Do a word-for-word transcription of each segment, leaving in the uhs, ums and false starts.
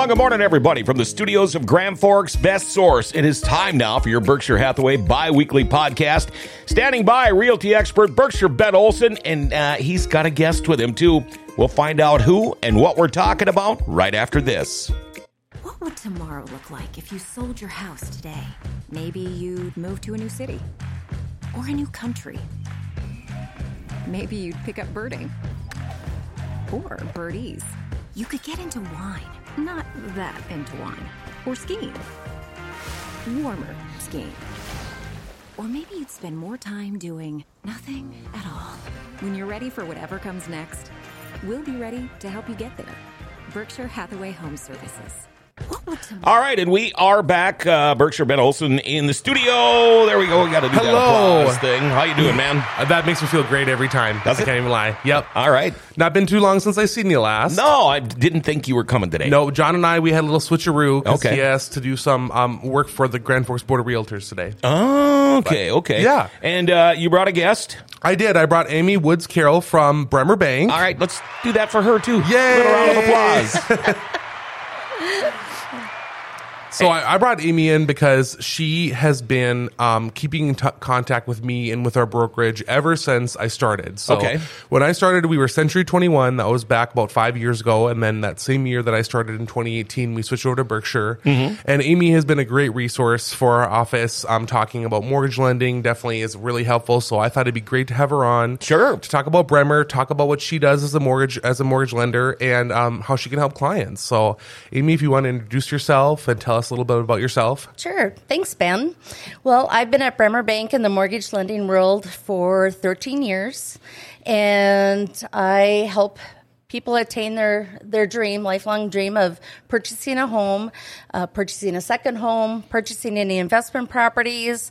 Well, good morning, everybody. From the studios of Grand Forks Best Source, it is time now for your Berkshire Hathaway bi-weekly podcast. Standing by, realty expert Berkshire Ben Olson, and uh, he's got a guest with him, too. We'll find out who and what we're talking about right after this. What would tomorrow look like if you sold your house today? Maybe you'd move to a new city or a new country. Maybe you'd pick up birding or birdies. You could get into wine. Not that into wine. Or skiing. Warmer skiing. Or maybe you'd spend more time doing nothing at all. When you're ready for whatever comes next, we'll be ready to help you get there. Berkshire Hathaway Home Services. What would tomorrow... All right, and we are back. Uh, Berkshire Ben Olson in the studio. There we go. We got to do Hello. that applause thing. How you doing, man? Uh, that makes me feel great every time. Does I it? can't even lie. Yep. All right. Not been too long since I seen you last. No, I didn't think you were coming today. No, John and I, we had a little switcheroo because Okay. he asked to do some um, work for the Grand Forks Board of Realtors today. Oh, okay, okay. Yeah. And uh, you brought a guest? I did. I brought Amy Woods Carroll from Bremer Bank. All right, let's do that for her, too. Yay! Little round of applause. So I, I brought Amy in because she has been um, keeping in t- contact with me and with our brokerage ever since I started. So Okay. when I started, we were Century twenty-one. That was back about five years ago. And then that same year that I started in twenty eighteen, we switched over to Berkshire. Mm-hmm. And Amy has been a great resource for our office. Um, talking about mortgage lending definitely is really helpful. So I thought it'd be great to have her on. Sure. To talk about Bremer, talk about what she does as a mortgage as a mortgage lender, and um, how she can help clients. So Amy, if you want to introduce yourself and tell us a little bit about yourself. Sure. Thanks, Ben. Well, I've been at Bremer Bank in the mortgage lending world for thirteen years, and I help people attain their, their dream, lifelong dream of purchasing a home, uh, purchasing a second home, purchasing any investment properties,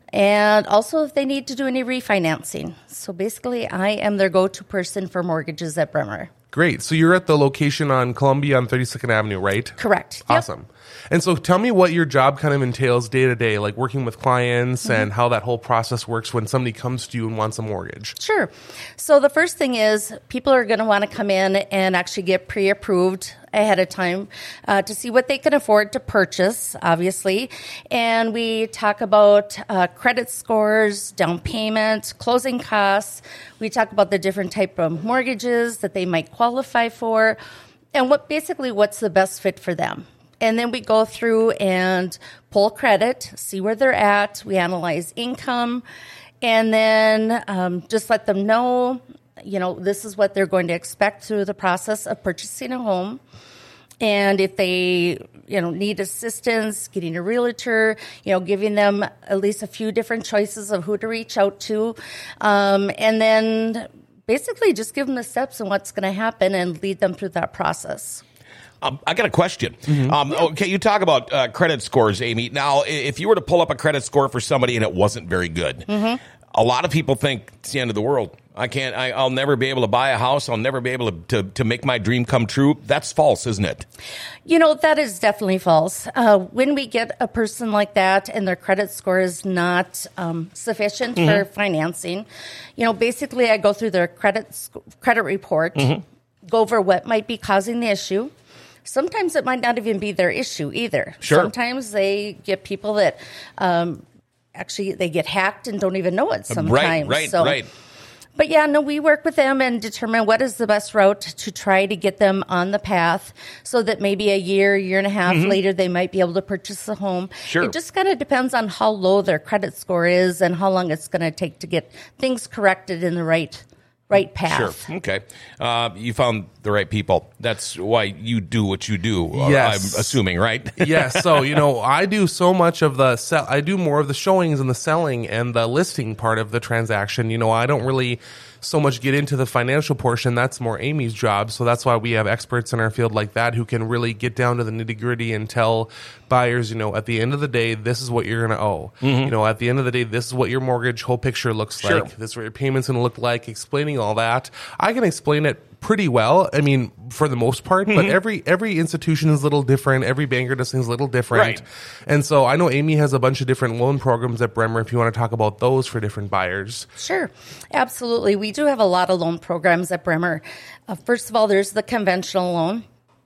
and also if they need to do any refinancing. So basically, I am their go-to person for mortgages at Bremer. Great. So you're at the location on Columbia on thirty-second Avenue, right? Correct. Yep. Awesome. And so tell me what your job kind of entails day to day, like working with clients Mm-hmm. and how that whole process works when somebody comes to you and wants a mortgage. Sure. So the first thing is people are going to want to come in and actually get pre-approved ahead of time uh, to see what they can afford to purchase, obviously. And we talk about uh, credit scores, down payment, closing costs. We talk about the different type of mortgages that they might qualify for, and what basically what's the best fit for them. And then we go through and pull credit, see where they're at. We analyze income, and then um, just let them know, you know, this is what they're going to expect through the process of purchasing a home. And if they, you know, need assistance, getting a realtor, you know, giving them at least a few different choices of who to reach out to. Um, and then basically just give them the steps and what's going to happen and lead them through that process. Um, I got a question. Mm-hmm. Um, okay, you talk about uh, credit scores, Amy. Now, i- if you were to pull up a credit score for somebody and it wasn't very good, mm-hmm. a lot of people think it's the end of the world. I can't. I, I'll never be able to buy a house. I'll never be able to, to to make my dream come true. That's false, isn't it? You know, that is definitely false. Uh, when we get a person like that and their credit score is not um, sufficient mm-hmm. for financing, you know, basically I go through their credit sc- credit report, mm-hmm. go over what might be causing the issue. Sometimes it might not even be their issue either. Sure. Sometimes they get people that um, actually they get hacked and don't even know it sometimes. Right, right, so, right. But yeah, no, we work with them and determine what is the best route to try to get them on the path so that maybe a year, year and a half mm-hmm. later, they might be able to purchase a home. Sure. It just kind of depends on how low their credit score is and how long it's going to take to get things corrected in the right right path. Sure. Okay. Uh, you found the right people. That's why you do what you do. Yes. I'm assuming, right? Yes. So, you know, I do so much of the sell. I do more of the showings and the selling and the listing part of the transaction. You know, I don't really so much get into the financial portion. That's more Amy's job. So that's why we have experts in our field like that who can really get down to the nitty gritty and tell buyers, you know, at the end of the day, this is what you're going to owe. Mm-hmm. You know, at the end of the day, this is what your mortgage whole picture looks Sure. like. This is what your payment's going to look like, explaining all that. I can explain it pretty well. I mean, for the most part, mm-hmm. but every every institution is a little different. Every banker does things a little different. Right. And so I know Amy has a bunch of different loan programs at Bremer if you want to talk about those for different buyers. Sure. Absolutely. We do have a lot of loan programs at Bremer. Uh, first of all, there's the conventional loan.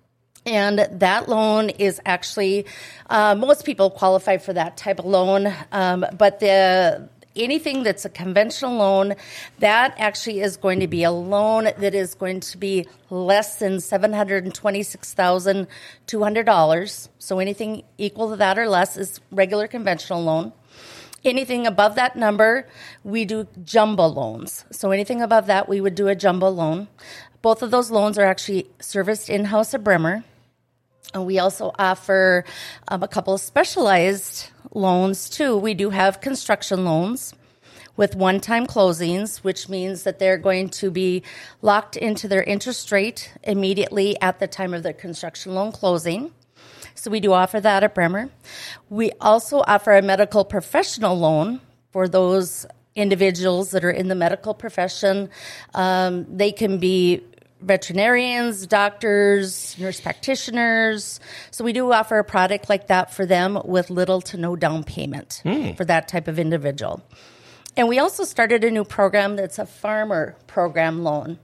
And that loan is actually, uh, most people qualify for that type of loan, um, but the anything that's a conventional loan, that actually is going to be a loan that is going to be less than seven hundred twenty-six thousand two hundred dollars. So anything equal to that or less is regular conventional loan. Anything above that number, we do jumbo loans. So anything above that, we would do a jumbo loan. Both of those loans are actually serviced in-house at Bremer. And we also offer um, a couple of specialized loans, too. We do have construction loans with one-time closings, which means that they're going to be locked into their interest rate immediately at the time of the construction loan closing. So we do offer that at Bremer. We also offer a medical professional loan for those individuals that are in the medical profession. Um, they can be veterinarians, doctors, nurse practitioners. So we do offer a product like that for them with little to no down payment mm. for that type of individual. And we also started a new program that's a farmer program loan.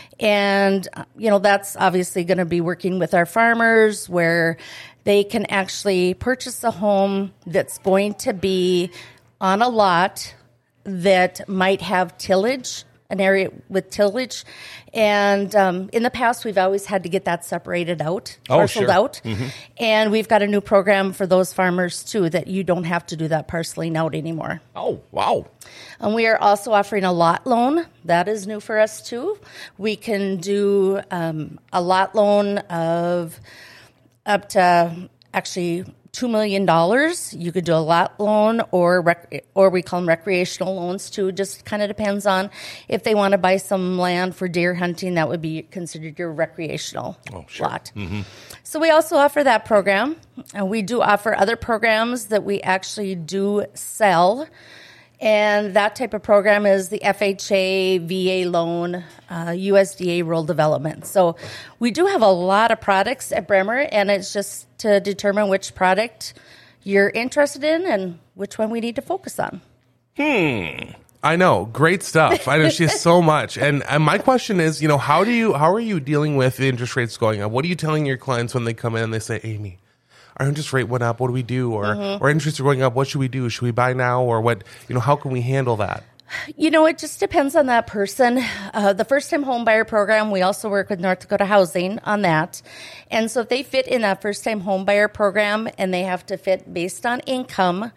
And, you know, that's obviously going to be working with our farmers where they can actually purchase a home that's going to be on a lot that might have tillage, an area with tillage. And um, in the past, we've always had to get that separated out, oh, parceled sure. out. Mm-hmm. And we've got a new program for those farmers, too, that you don't have to do that parceling out anymore. Oh, wow. And we are also offering a lot loan. That is new for us, too. We can do um, a lot loan of up to actually two million dollars. You could do a lot loan or rec- or we call them recreational loans too. Just kind of depends on if they want to buy some land for deer hunting, that would be considered your recreational oh, sure. lot. Mm-hmm. So we also offer that program. And we do offer other programs that we actually do sell. And that type of program is the F H A, V A loan, uh, U S D A rural development. So we do have a lot of products at Bremer, and it's just to determine which product you're interested in and which one we need to focus on. Hmm. I know. Great stuff. I know she has so much. And, and my question is, you know, how do you, how are you dealing with the interest rates going up? What are you telling your clients when they come in and they say, Amy, our interest rate went up. What do we do? Or mm-hmm. our interests are going up. What should we do? Should we buy now? Or what, you know, how can we handle that? You know, it just depends on that person. Uh, the first-time home buyer program, we also work with North Dakota Housing on that. And so if they fit in that first-time home buyer program and they have to fit based on income,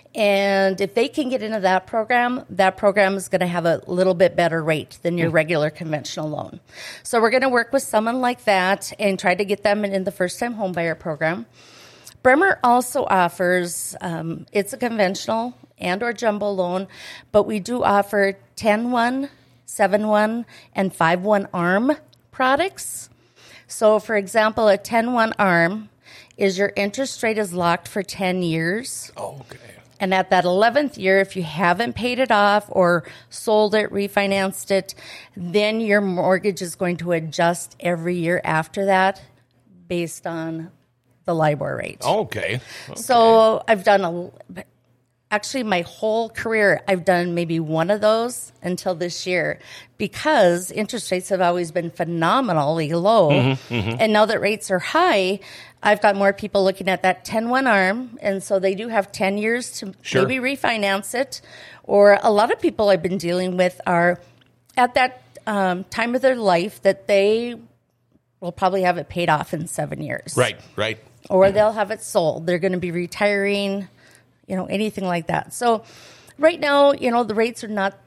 and if they can get into that program, that program is going to have a little bit better rate than your regular conventional loan. So we're going to work with someone like that and try to get them in, in the first-time home buyer program. Bremer also offers, um, it's a conventional and or jumbo loan, but we do offer ten one, seven one, and five one ARM products. So, for example, a ten one ARM is your interest rate is locked for ten years. Oh, okay. And at that eleventh year, if you haven't paid it off or sold it, refinanced it, then your mortgage is going to adjust every year after that based on the LIBOR rate. Okay. okay. So I've done a, actually my whole career, I've done maybe one of those until this year because interest rates have always been phenomenally low. Mm-hmm, mm-hmm. And now that rates are high, I've got more people looking at that ten one ARM. And so they do have ten years to sure. maybe refinance it. Or a lot of people I've been dealing with are at that um, time of their life that they will probably have it paid off in seven years. Right, right. Or they'll have it sold. They're going to be retiring, you know, anything like that. So right now, you know, the rates are not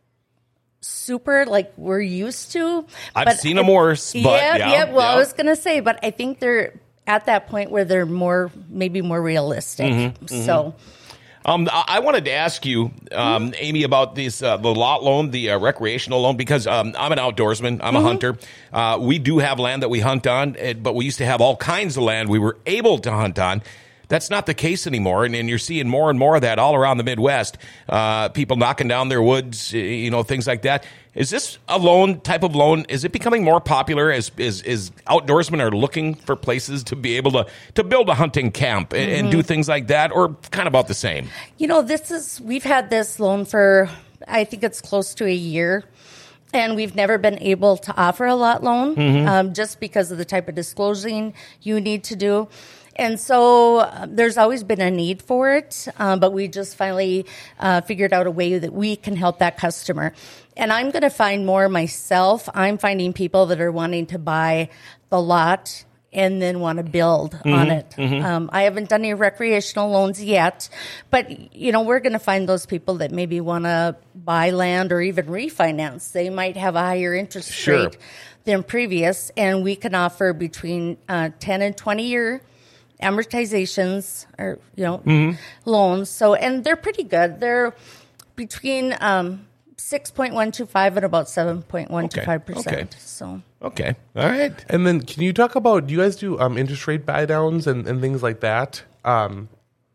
super like we're used to. I've but seen them worse. But yeah, yeah, yeah. Well, yeah. I was going to say, but I think they're at that point where they're more, maybe more realistic. Mm-hmm, so. Mm-hmm. Um, I wanted to ask you, um, Amy, about this uh, the lot loan, the uh, recreational loan, because um, I'm an outdoorsman. I'm mm-hmm. a hunter. Uh, we do have land that we hunt on, but we used to have all kinds of land we were able to hunt on. That's not the case anymore, and, and you're seeing more and more of that all around the Midwest. Uh, people knocking down their woods, you know, things like that. Is this a loan type of loan? Is it becoming more popular as as, as outdoorsmen are looking for places to be able to, to build a hunting camp and, mm-hmm. and do things like that, or kind of about the same? You know, this is we've had this loan for I think it's close to a year. And we've never been able to offer a lot loan Mm-hmm. um, just because of the type of disclosing you need to do. And so uh, there's always been a need for it, um, but we just finally uh, figured out a way that we can help that customer. And I'm going to find more myself. I'm finding people that are wanting to buy the lot and then want to build Mm-hmm. on it. Um, I haven't done any recreational loans yet, but, you know, we're going to find those people that maybe want to buy land or even refinance. They might have a higher interest Sure. rate than previous, and we can offer between uh, ten and twenty year amortizations or, you know, Mm-hmm. loans. So, and they're pretty good. They're between um, six point one two five and about seven point one two five percent. Okay. So, Okay. All right. And then can you talk about, do you guys do um, interest rate buy downs and, and things like that? Um,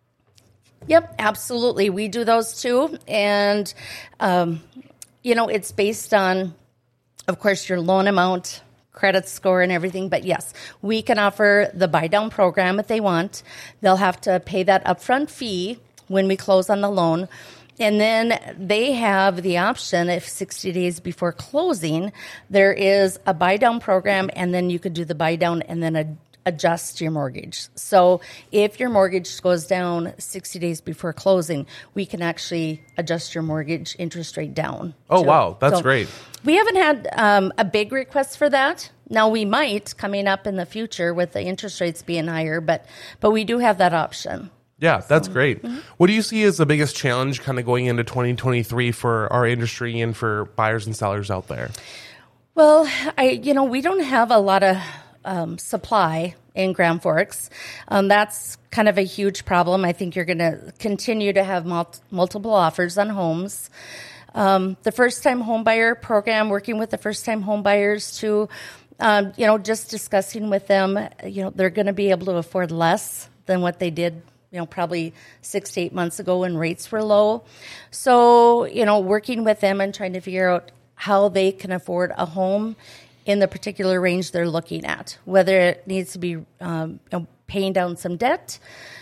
yep, absolutely. We do those too. And, um, you know, it's based on, of course, your loan amount, credit score, and everything. But yes, we can offer the buy down program if they want. They'll have to pay that upfront fee when we close on the loan. And then they have the option, if sixty days before closing, there is a buy down program, and then you could do the buy down and then ad- adjust your mortgage. So if your mortgage goes down sixty days before closing, we can actually adjust your mortgage interest rate down. Oh, too. wow. That's So great. We haven't had um, a big request for that. Now we might coming up in the future with the interest rates being higher, but but we do have that option. Yeah, that's great. What do you see as the biggest challenge kind of going into twenty twenty-three for our industry and for buyers and sellers out there? Well, I you know we don't have a lot of um, supply in Grand Forks. Um, that's kind of a huge problem. I think you're going to continue to have mul- multiple offers on homes. Um, the first-time home buyer program, working with the first-time home buyers to, um, you know, just discussing with them, you know, they're going to be able to afford less than what they did, you know, probably six to eight months ago when rates were low. So, you know, working with them and trying to figure out how they can afford a home in the particular range they're looking at, whether it needs to be um, you know, paying down some debt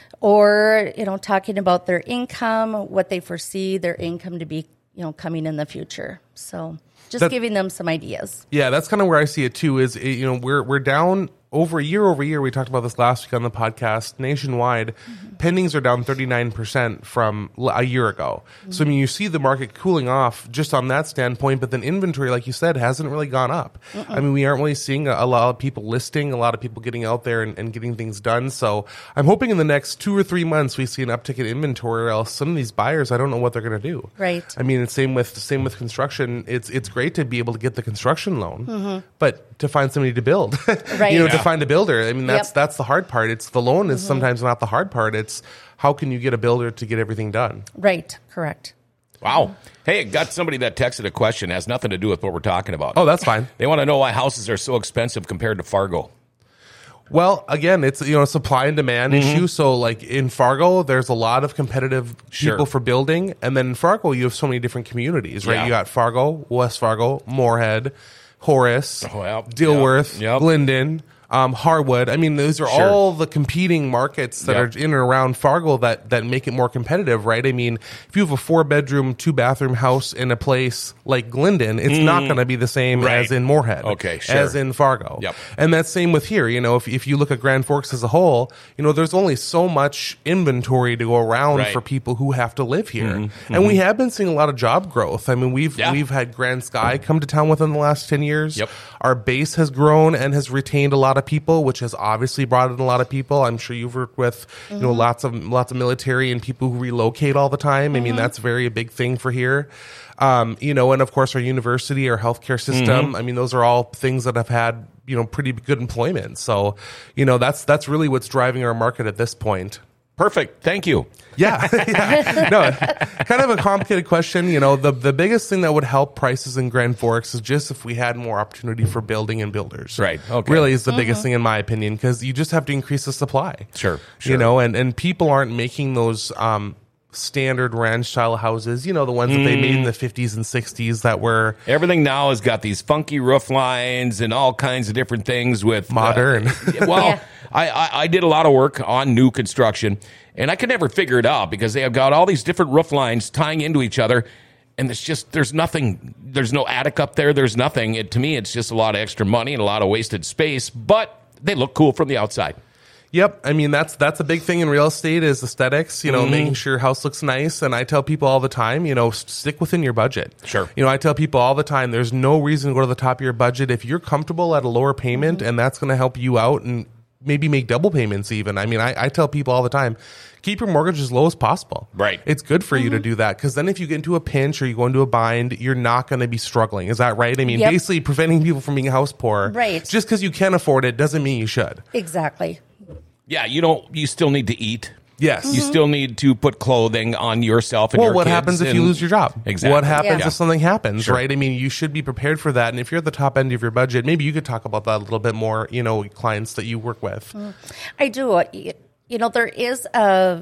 or, you know, talking about their income, what they foresee their income to be, you know, coming in the future. So just That- giving them some ideas. Yeah, that's kind of where I see it too. Is you know we're we're down over year over year. We talked about this last week on the podcast. Nationwide, Mm-hmm. pendings are down thirty-nine percent from l- a year ago. So I mean, you see the market cooling off just on that standpoint. But then inventory, like you said, hasn't really gone up. I mean, we aren't really seeing a, a lot of people listing, a lot of people getting out there and, and getting things done. So I'm hoping in the next two or three months we see an uptick in inventory. Or else some of these buyers, I don't know what they're going to do. Right. I mean, it's same with same with construction. It's it's great to be able to get the construction loan, but to find somebody to build, Right. you know, Yeah. to find a builder. I mean, that's Yep. that's the hard part. It's the loan is sometimes not the hard part. It's how can you get a builder to get everything done? Right. Correct. Wow. Hey, got somebody that texted a question. Has nothing to do with what we're talking about. Oh, that's fine. They want to know why houses are so expensive compared to Fargo. Well, again, it's you know a supply and demand Mm-hmm. issue. So, like in Fargo, there's a lot of competitive Sure. people for building, and then in Fargo, you have so many different communities, right? Yeah. You got Fargo, West Fargo, Moorhead, Horace, Oh, yeah. Dilworth, Yep. Yep. Glendon. Um, Harwood. I mean, those are Sure. all the competing markets that Yep. are in and around Fargo that, that make it more competitive, right? I mean, if you have a four bedroom, two bathroom house in a place like Glendon, it's not going to be the same Right. as in Moorhead, Okay, sure. as in Fargo. Yep. And that's same with here. You know, if, if you look at Grand Forks as a whole, you know, there's only so much inventory to go around Right. for people who have to live here. And we have been seeing a lot of job growth. I mean, we've, Yeah. we've had Grand Sky come to town within the last ten years. Yep. Our base has grown and has retained a lot of people, which has obviously brought in a lot of people. I'm sure you've worked with, you know, lots of lots of military and people who relocate all the time. I mean, that's very a big thing for here. Um, you know, and of course our university, our healthcare system. I mean, those are all things that have had, you know, pretty good employment. So, you know, that's that's really what's driving our market at this point. Perfect. Thank you. Yeah. yeah. No, kind of a complicated question. You know, the, the biggest thing that would help prices in Grand Forks is just if we had more opportunity for building and builders. Right. Okay. Really is the biggest thing in my opinion, because you just have to increase the supply. Sure, sure. You know, and, and people aren't making those, um, standard ranch style houses, you know, the ones that they made in the fifties and sixties that were Everything now has got these funky roof lines and all kinds of different things with uh, modern. well, Yeah. I, I, I did a lot of work on new construction, and I could never figure it out because they have got all these different roof lines tying into each other. and it's just, there's nothing, there's no attic up there. There's nothing. It, to me, it's just a lot of extra money and a lot of wasted space, but they look cool from the outside. Yep. I mean, that's that's a big thing in real estate is aesthetics, you know, mm-hmm. making sure your house looks nice. And I tell people all the time, you know, stick within your budget. Sure. You know, I tell people all the time, there's no reason to go to the top of your budget. If you're comfortable at a lower payment mm-hmm. and that's going to help you out and maybe make double payments even. I mean, I, I tell people all the time, keep your mortgage as low as possible. Right. It's good for mm-hmm. you to do that because then if you get into a pinch or you go into a bind, you're not going to be struggling. Is that right? I mean, yep. basically preventing people from being house poor. Right. Just because you can afford it doesn't mean you should. Exactly. Yeah, you don't. You still need to eat. Yes. You still need to put clothing on yourself and well, your what kids happens if and- you lose your job? Exactly. What happens Yeah. if something happens, Sure. right? I mean, you should be prepared for that. And if you're at the top end of your budget, maybe you could talk about that a little bit more, you know, clients that you work with. I do. You know, there is a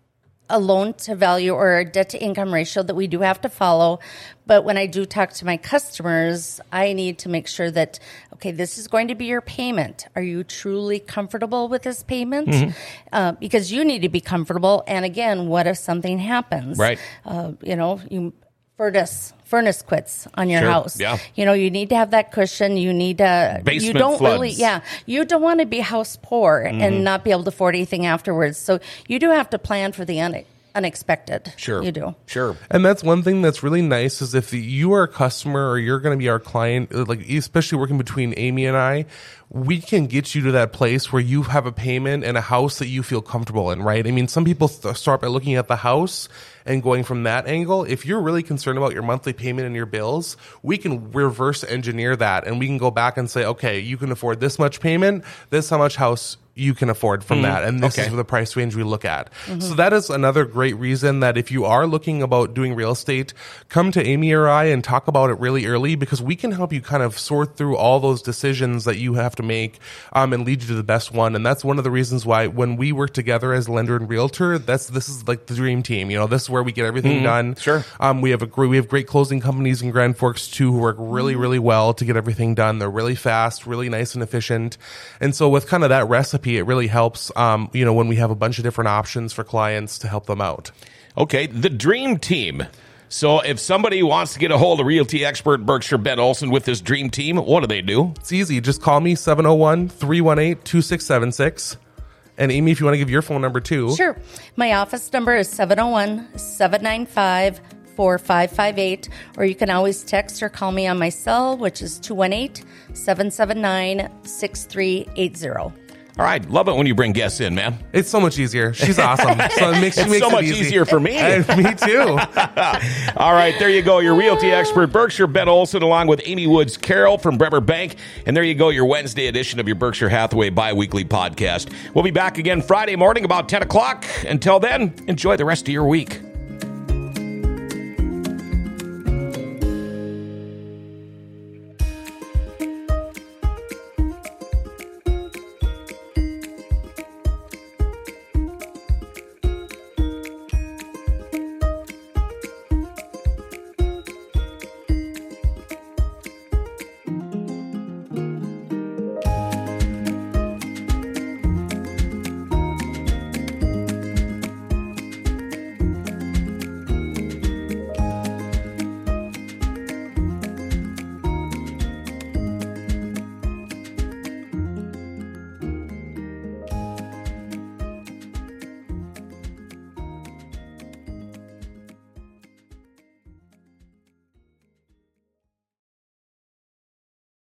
a loan to value or a debt to income ratio that we do have to follow. But when I do talk to my customers, I need to make sure that, okay, this is going to be your payment. Are you truly comfortable with this payment? Mm-hmm. Uh, because you need to be comfortable. And again, what if something happens? Right. Uh, you know, you furnace furnace quits on your Sure. house. Yeah. You know, you need to have that cushion. You need to. Basement you don't floods. really. Yeah. You don't want to be house poor Mm-hmm. and not be able to afford anything afterwards. So you do have to plan for the une- unexpected. Sure. You do. Sure. And that's one thing that's really nice is if you are a customer or you're going to be our client, like especially working between Amy and I, we can get you to that place where you have a payment and a house that you feel comfortable in, right? I mean, some people th- start by looking at the house and going from that angle. If you're really concerned about your monthly payment and your bills, we can reverse engineer that and we can go back and say, okay, you can afford this much payment, this how much house you can afford from that. And this Okay. is the price range we look at. So that is another great reason that if you are looking about doing real estate, come to Amy or I and talk about it really early because we can help you kind of sort through all those decisions that you have to make um, and lead you to the best one. And that's one of the reasons why when we work together as lender and realtor, that's this is like the dream team. You know, this is where we get everything done. Sure. Um, we have a gr- we have great closing companies in Grand Forks too who work really, really well to get everything done. They're really fast, really nice and efficient. And so with kind of that recipe, it really helps, um, you know, when we have a bunch of different options for clients to help them out. Okay, the dream team. So if somebody wants to get a hold of realty expert Berkshire Ben Olson with this dream team, what do they do? It's easy. Just call me seven oh one, three one eight, two six seven six. And Amy, if you want to give your phone number too. Sure. My office number is seven oh one, seven nine five, four five five eight, or you can always text or call me on my cell, which is two one eight, seven seven nine, six three eight zero. All right, love it when you bring guests in, man. It's so much easier. She's awesome. So it makes, she It's makes so it much easy. easier for me. And me too. All right, there you go. Your realty expert, Berkshire Ben Olson, along with Amy Woods Carroll from Bremer Bank. And there you go, your Wednesday edition of your Berkshire Hathaway bi-weekly podcast. We'll be back again Friday morning about ten o'clock. Until then, enjoy the rest of your week.